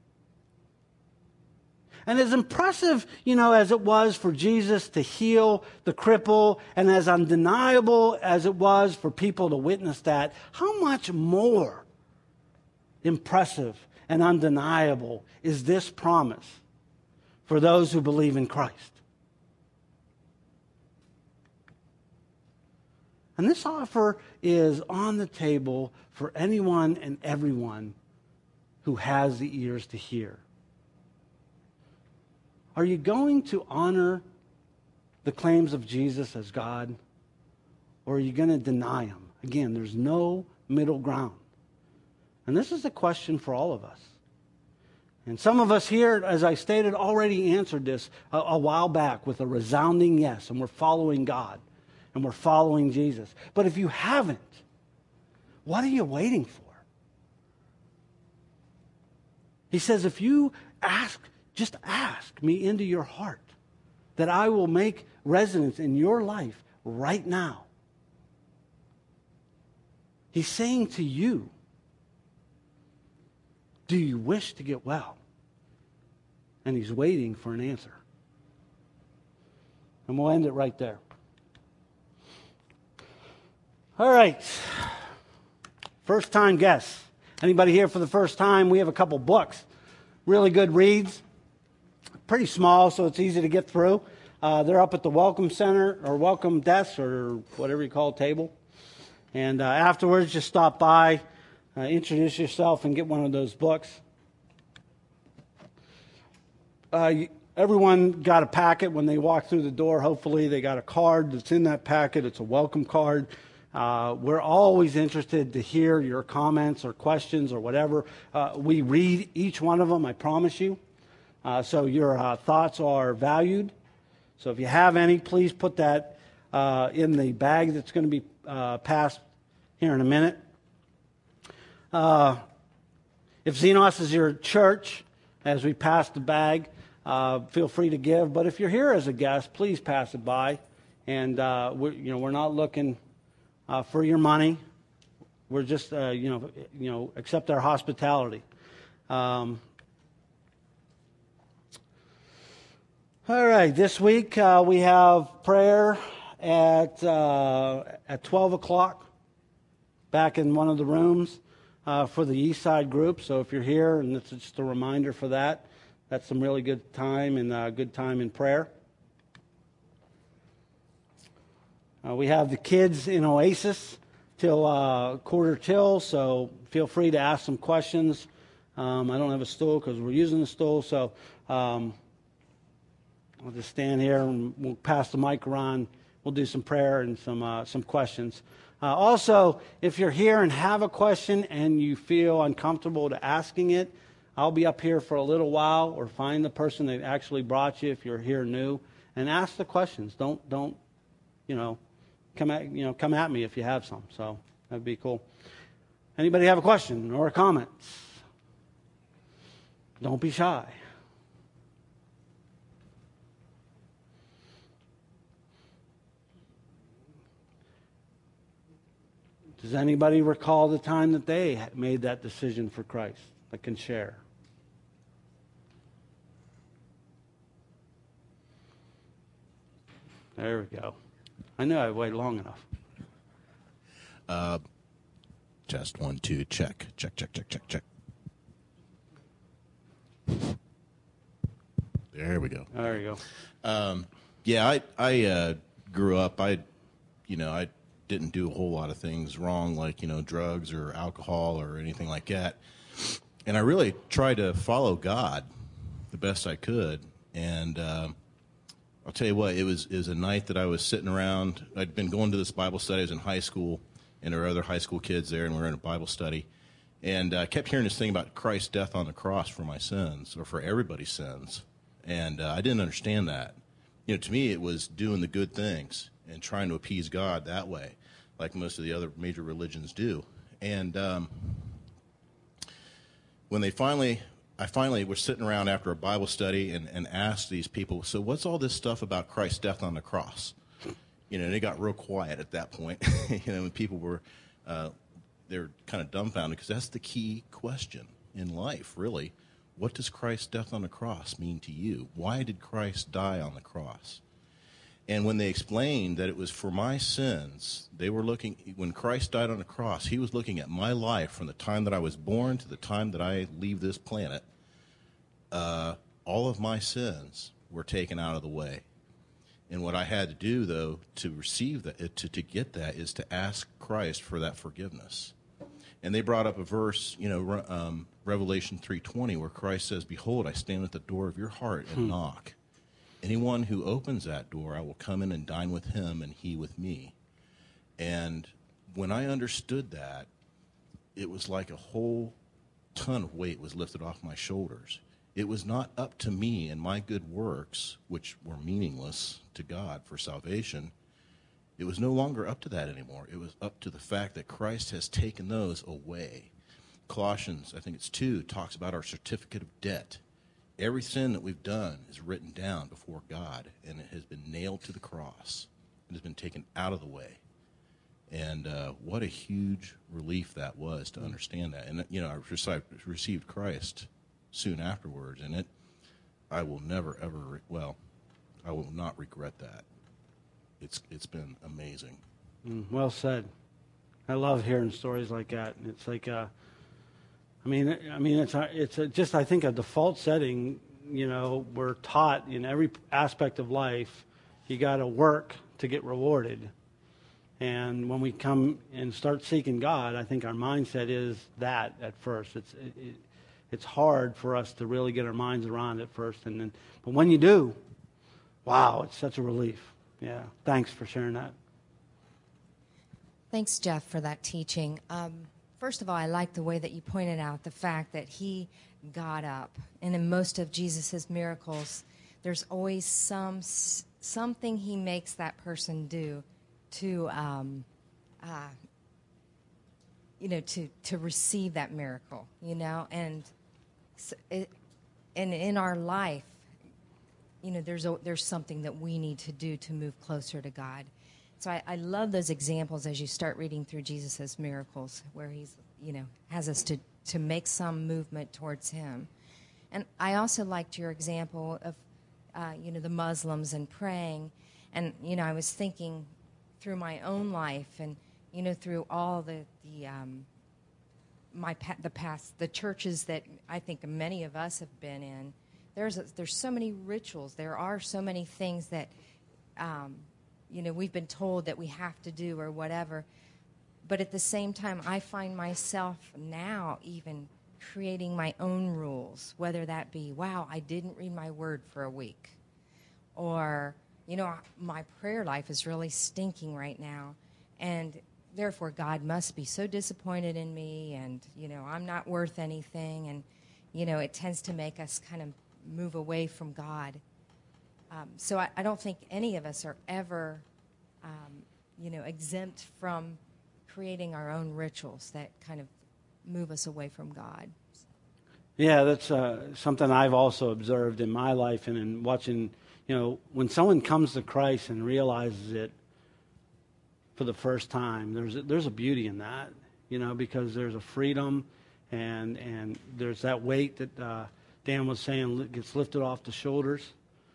And as impressive, as it was for Jesus to heal the cripple, and as undeniable as it was for people to witness that, how much more impressive and undeniable is this promise for those who believe in Christ? And this offer is on the table for anyone and everyone who has the ears to hear. Are you going to honor the claims of Jesus as God, or are you going to deny him? Again, there's no middle ground. And this is a question for all of us. And some of us here, as I stated, already answered this a while back with a resounding yes, and we're following God, and we're following Jesus. But if you haven't, what are you waiting for? He says, if you just ask me into your heart, that I will make residence in your life right now. He's saying to you, Do you wish to get well? And he's waiting for an answer. And we'll end it right there. All right. First time guests. Anybody here for the first time? We have a couple books. Really good reads. Pretty small, so it's easy to get through. They're up at the welcome center or welcome desk or whatever you call it, table. And afterwards, just stop by, introduce yourself, and get one of those books. Everyone got a packet when they walked through the door. Hopefully they got a card that's in that packet. It's a welcome card. We're always interested to hear your comments or questions or whatever. We read each one of them, I promise you. So your thoughts are valued. So if you have any, please put that in the bag that's going to be passed here in a minute. If Xenos is your church, as we pass the bag, feel free to give. But if you're here as a guest, please pass it by. And we're not looking for your money. We're just accept our hospitality. All right, this week we have prayer at 12 o'clock back in one of the rooms for the East Side group. So if you're here, and it's just a reminder for that, that's some really good time and good time in prayer. We have the kids in Oasis till quarter till, so feel free to ask some questions. I don't have a stool because we're using the stool, so I'll just stand here and we'll pass the mic around. We'll do some prayer and some questions. Also, if you're here and have a question and you feel uncomfortable to asking it, I'll be up here for a little while, or find the person that actually brought you if you're here new, and ask the questions. Don't come at me if you have some. So that'd be cool. Anybody have a question or a comment? Don't be shy. Does anybody recall the time that they made that decision for Christ that can share? There we go. I knew I waited long enough. Test 1, 2, check. Check. There we go. There you go. I grew up. I didn't do a whole lot of things wrong, like drugs or alcohol or anything like that. And I really tried to follow God the best I could. And I'll tell you what, it was a night that I was sitting around. I'd been going to this Bible study. I was in high school, and there were other high school kids there, and we were in a Bible study. And I kept hearing this thing about Christ's death on the cross for my sins, or for everybody's sins. And I didn't understand that. To me, it was doing the good things and trying to appease God that way, like most of the other major religions do. And when I finally was sitting around after a Bible study and asked these people, so what's all this stuff about Christ's death on the cross? And it got real quiet at that point. And people were, they're kind of dumbfounded, because that's the key question in life, really. What does Christ's death on the cross mean to you? Why did Christ die on the cross? And when they explained that it was for my sins, they were looking, when Christ died on the cross, he was looking at my life from the time that I was born to the time that I leave this planet. All of my sins were taken out of the way. And what I had to do, though, to receive that, to get that, is to ask Christ for that forgiveness. And they brought up a verse, Revelation 3:20, where Christ says, "Behold, I stand at the door of your heart and knock. Anyone who opens that door, I will come in and dine with him and he with me." And when I understood that, it was like a whole ton of weight was lifted off my shoulders. It was not up to me and my good works, which were meaningless to God for salvation. It was no longer up to that anymore. It was up to the fact that Christ has taken those away. Colossians, I think it's 2, talks about our certificate of debt. Every sin that we've done is written down before God, and it has been nailed to the cross. It has been taken out of the way. And what a huge relief that was to understand that. And, I received Christ soon afterwards, and I will never, ever, I will not regret that. It's been amazing. Well said. I love hearing stories like that. And it's like, it's just, I think, a default setting. We're taught in every aspect of life, you got to work to get rewarded. And when we come and start seeking God, I think our mindset is that at first. It's hard for us to really get our minds around it first, but when you do, wow, it's such a relief. Yeah, thanks for sharing that. Thanks, Jeff, for that teaching. First of all, I like the way that you pointed out the fact that he got up. And in most of Jesus' miracles, there's always something he makes that person do to receive that miracle, and and in our life, there's something that we need to do to move closer to God. So I love those examples as you start reading through Jesus' miracles, where he's has us to make some movement towards him. And I also liked your example of the Muslims and praying, and I was thinking through my own life, and through all the churches that I think many of us have been in. There's so many rituals. There are so many things that we've been told that we have to do or whatever. But at the same time, I find myself now even creating my own rules, whether that be, wow, I didn't read my word for a week, or my prayer life is really stinking right now, and therefore God must be so disappointed in me, and I'm not worth anything, and it tends to make us kind of move away from God. So I don't think any of us are ever exempt from creating our own rituals that kind of move us away from God. Yeah, that's something I've also observed in my life and in watching. When someone comes to Christ and realizes it for the first time, there's a beauty in that, because there's a freedom and there's that weight that Dan was saying gets lifted off the shoulders.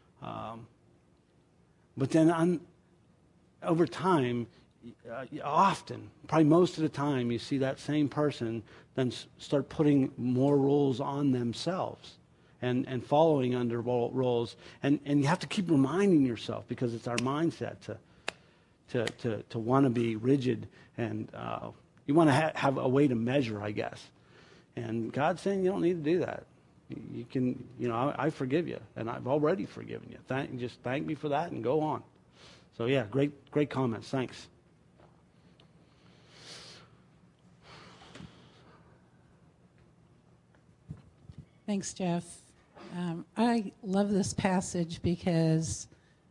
But then over time, often, probably most of the time, you see that same person then start putting more rules on themselves and following under rules. And you have to keep reminding yourself, because it's our mindset to want to be rigid, and you want to have a way to measure, I guess. And God's saying you don't need to do that. You can, I forgive you, and I've already forgiven you. Just thank me for that and go on. So yeah, great comments. Thanks. Thanks, Jeff. I love this passage because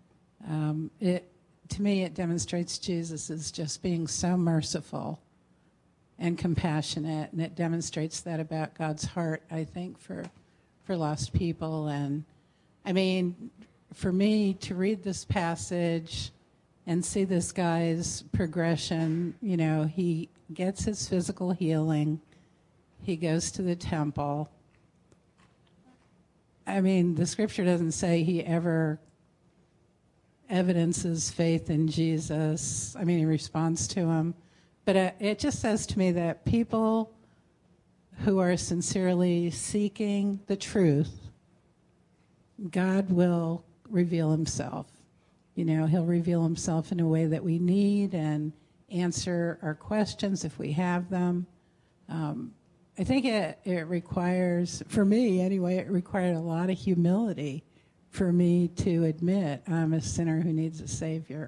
to me it demonstrates Jesus as just being so merciful and compassionate, and it demonstrates that about God's heart, I think, for lost people. And I mean, for me to read this passage and see this guy's progression, he gets his physical healing, he goes to the temple. I mean, the scripture doesn't say he ever evidences faith in Jesus. I mean, he responds to him. But it just says to me that people who are sincerely seeking the truth, God will reveal himself. He'll reveal himself in a way that we need and answer our questions if we have them. I think it requires, for me anyway, it required a lot of humility for me to admit I'm a sinner who needs a Savior.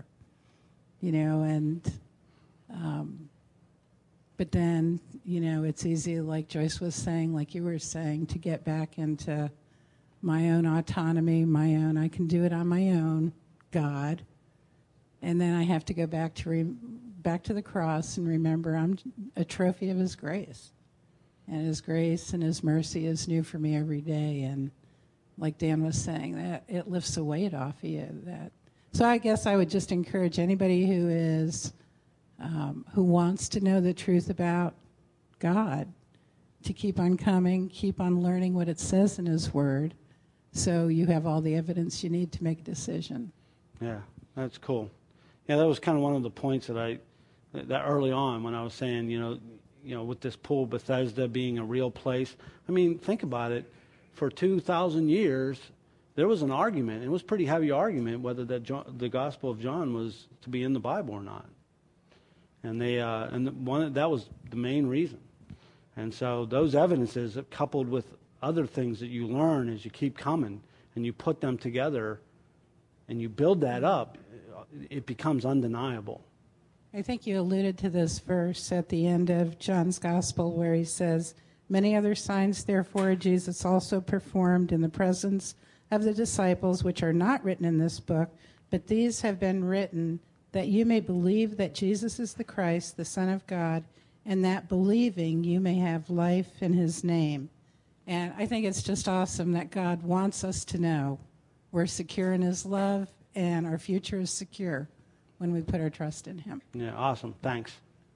But then, it's easy, like Joyce was saying, like you were saying, to get back into my own autonomy, I can do it on my own, God. And then I have to go back to the cross and remember I'm a trophy of his grace. And his grace and his mercy is new for me every day. And like Dan was saying, that it lifts the weight off of you. So I guess I would just encourage anybody who is who wants to know the truth about God, to keep on coming, keep on learning what it says in His Word, so you have all the evidence you need to make a decision. Yeah, that's cool. Yeah, that was kind of one of the points that early on when I was saying, with this pool Bethesda being a real place. I mean, think about it. For 2,000 years, there was an argument. It was a pretty heavy argument whether the Gospel of John was to be in the Bible or not. And that was the main reason. And so those evidences, coupled with other things that you learn as you keep coming, and you put them together, and you build that up, it becomes undeniable. I think you alluded to this verse at the end of John's Gospel where he says, "Many other signs, therefore, Jesus also performed in the presence of the disciples, which are not written in this book, but these have been written that you may believe that Jesus is the Christ, the Son of God, and that believing you may have life in His name." And I think it's just awesome that God wants us to know we're secure in His love and our future is secure when we put our trust in Him. Yeah, awesome. Thanks.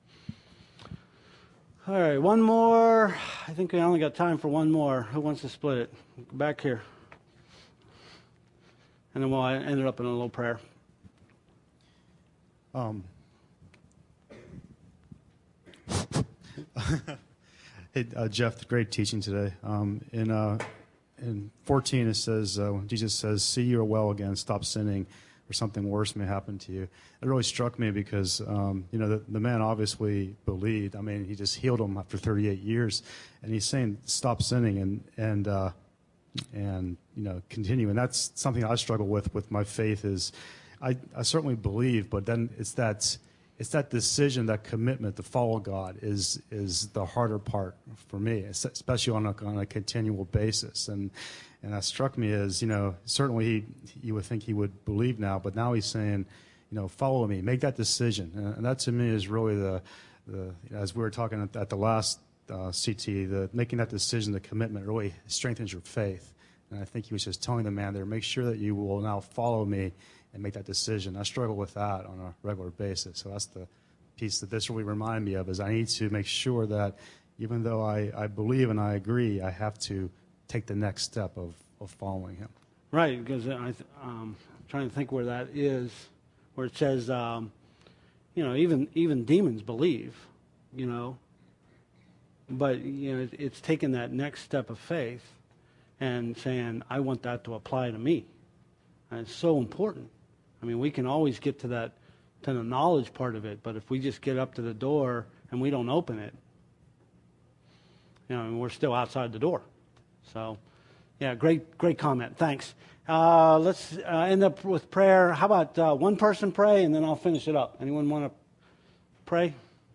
All right, one more. I think we only got time for one more. Who wants to split it? Back here. And then we'll end it up in a little prayer. Hey, Jeff, great teaching today. In 14, it says, when Jesus says, "See, you are well again, stop sinning, or something worse may happen to you." It really struck me because, the man obviously believed. I mean, he just healed him after 38 years. And he's saying, stop sinning and continue. And that's something I struggle with my faith is I certainly believe, but then it's that decision, that commitment to follow God is the harder part for me, especially on a continual basis. And that struck me as, certainly you would think he would believe now, but now he's saying, follow me, make that decision. And that to me is really the as we were talking at the last CT, making that decision, the commitment really strengthens your faith. And I think he was just telling the man there, make sure that you will now follow me and make that decision. I struggle with that on a regular basis. So that's the piece that this really reminded me of, is I need to make sure that even though I believe and I agree, I have to take the next step of following him. Right, because I'm trying to think where that is, where it says, even demons believe, but it's taking that next step of faith and saying, I want that to apply to me. And it's so important. I mean, we can always get to the knowledge part of it, but if we just get up to the door and we don't open it, we're still outside the door. So, yeah, great comment. Thanks. Let's end up with prayer. How about one person pray, and then I'll finish it up. Anyone want to pray?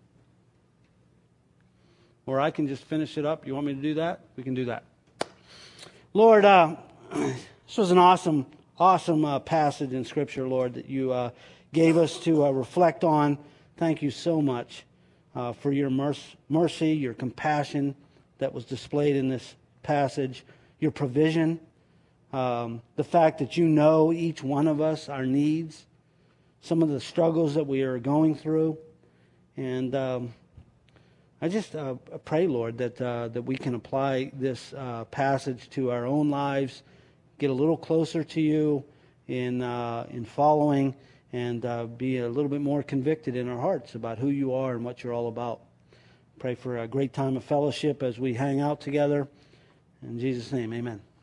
Or I can just finish it up. You want me to do that? We can do that. Lord, this was an awesome passage in Scripture, Lord, that you gave us to reflect on. Thank you so much for your mercy, your compassion that was displayed in this passage, your provision, the fact that you know each one of us, our needs, some of the struggles that we are going through. And I just pray, Lord, that we can apply this passage to our own lives, get a little closer to you in following, and be a little bit more convicted in our hearts about who you are and what you're all about. Pray for a great time of fellowship as we hang out together. In Jesus' name, amen.